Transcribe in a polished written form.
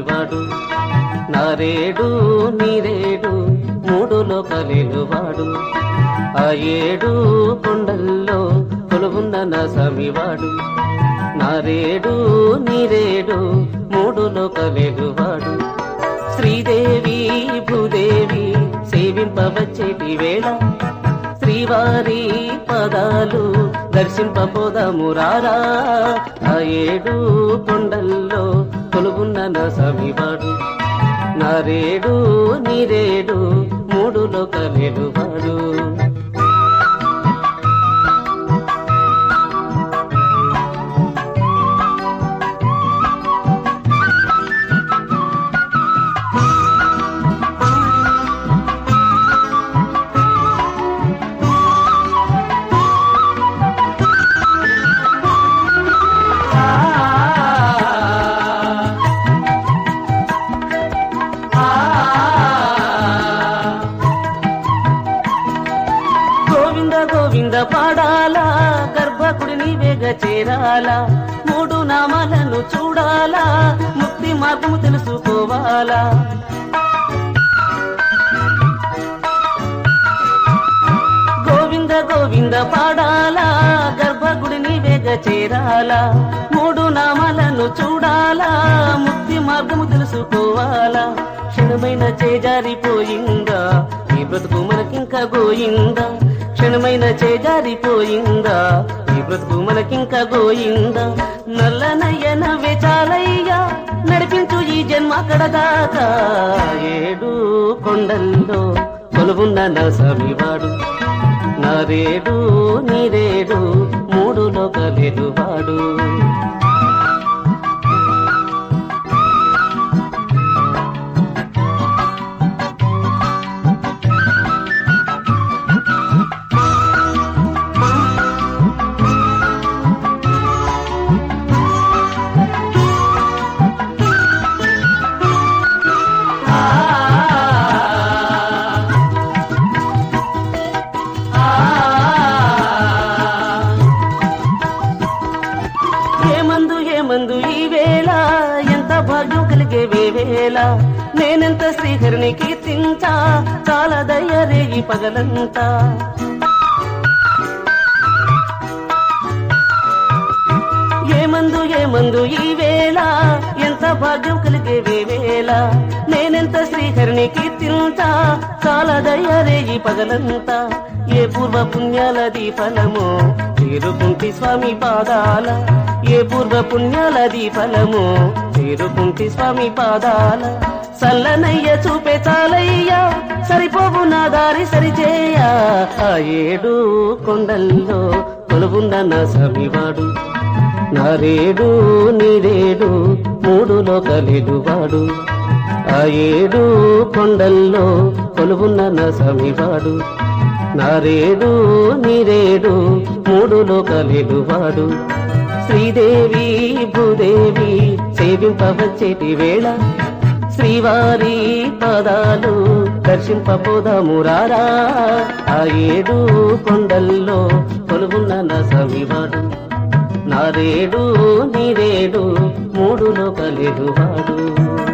స్వామివాడు నారేడు నీరేడు మూడు లోకలేలువాడు ఆ ఏడు కొండల్లో కొలువున్న నా స్వామివాడు నారేడు నీరేడు మూడు లోకలేలువాడు శ్రీదేవి భూదేవి సేవింపవచ్చేటి వేళ శ్రీవారి పదాలు దర్శింపపోదాము రారా ఆ ఏడు కొండల్లో కొలువున్న నా స్వామివాడు నారేడు నీరేడు మూడు లోకలేలువాడు గోవింద పాడాలా గర్భకుడిని వేగ చేరాలా మూడు నామాలను చూడాలా ముక్తి మార్గము తెలుసుకోవాలా గోవింద గోవింద పాడాలా గర్భకుడిని వేగ చేరాలా మూడు నామాలను చూడాలా ముక్తి మార్గము తెలుసుకోవాలా క్షణమైన చేజారిపోయిందా ఈ బ్రతుకు మనకింకా గోయిందా క్షణమైన చేజారిపోయిందా ఈ బ్రతుకు మనకింకా గోయిందా నల్లనయ్యన వేచాలయ్యా నడిపించు ఈ జన్మ కడదాకా ఏడు కొండల్లో కొలువున్న నా స్వామివాడు నారేడు నీరేడు మూడు లోకలేలువాడు మందు ఈ వేళ ఎంత భాగ్యం కలిగే వేళ నేనెంత శ్రీహరిని కీర్తించా చాలా దయ్యరే ఈ పగలంతా ఏమందు ఈ వేళ ఎంత భాగ్యం కలిగే వేళ నేనెంత శ్రీహరిని కీర్తించా చాలా దయ్యరే ఈ పగలంతా ఏ పూర్వ పుణ్యాలది ఫలమో చేరుకుంటి స్వామి పాదాల ఏ పూర్వ పుణ్యాలది ఫలమో చేరుకుంటి స్వామి పాదాల సల్లనయ్య చూపే చాలయ్యా సరిపోవు నా దారి సరిచేయ ఆ ఏడు కొండల్లో కొలువున్న నా స్వామివాడు నారేడు నీరేడు మూడు లోకలేలువాడు ఆ ఏడు కొండల్లో కొలువున్న నా స్వామివాడు నారేడు నీరేడు మూడు లోకలేలువాడు శ్రీదేవి భూదేవి సేవింపవచ్చేటి వేళ శ్రీవారి పదాలు దర్శింపపోదాము రారా ఆ ఏడు కొండల్లో కొలువున్న నా స్వామివాడు నారేడు నీరేడు మూడు లోకలేలువాడు